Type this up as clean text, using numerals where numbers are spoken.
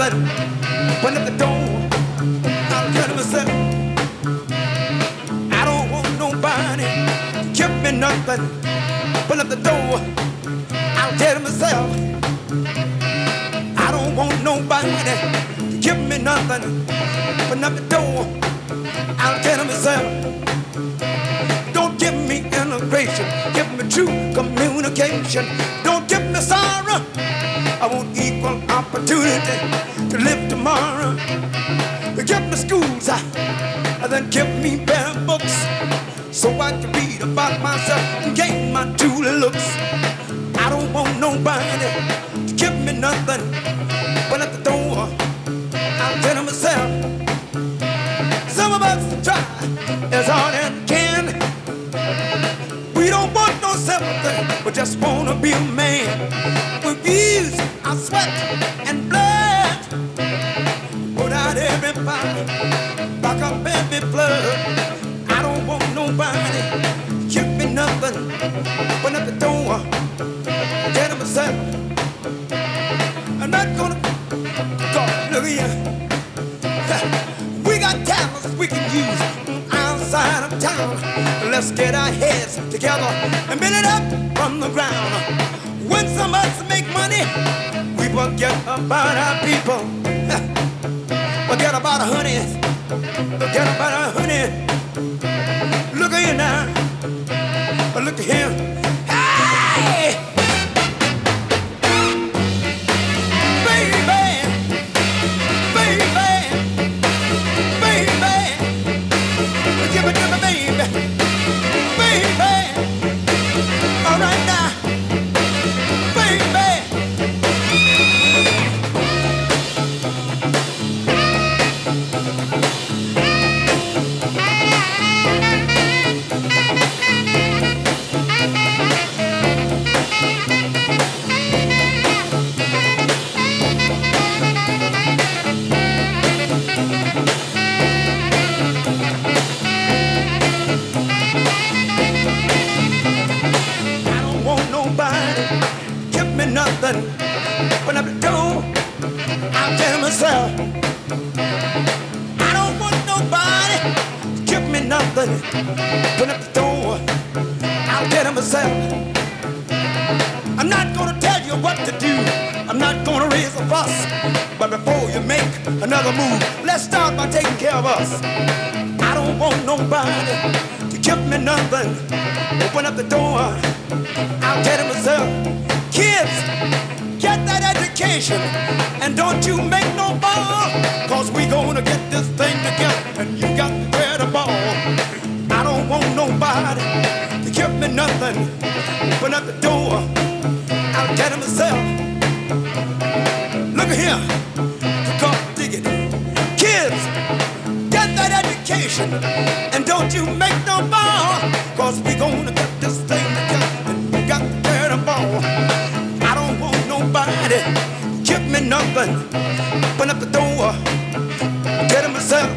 nothing. Open up the door. I'll tell myself, I don't want nobody to give me nothing. Open up the door. I'll tell myself, I don't want nobody to give me nothing. Open up the door. I'll tell myself, don't give me integration, give me true communication. Don't give me sorrow, I want equal opportunity to live tomorrow. Give me schools, and then give me better books, so I can read about myself and gain my true looks. I don't want nobody to give me nothing, but at the door, I'll tell myself, some of us try as hard as we can. We don't want no sympathy, we just wanna be a man. We've used our sweat and blood, put out every fight, back up every flood. I don't want nobody to give me nothing. Open up the door, tell myself, I'm not gonna go. Look here, we got talents we can use outside of town. Let's get our heads together and build it up from the ground. When some of us make money, we forget about our people. Forget about our honey. Forget about our honey. Look at here now. Look at him. Hey! Open up the door, I'll tell myself, I don't want nobody to give me nothing. Open up the door, I'll tell myself, I'm not gonna tell you what to do, I'm not gonna raise a fuss, but before you make another move, let's start by taking care of us. I don't want nobody to give me nothing. Open up the door, I'll tell myself, kids, get that education, and don't you make no ball, cause we gonna get this thing together, and you got to wear the ball. I don't want nobody to give me nothing. Open up the door, I'll tell myself, look here, come dig it. Kids, get that education, and don't you make no ball, cause we gonna get this thing together, and you got to wear the ball. Nobody give me nothing. Open up the door, get myself,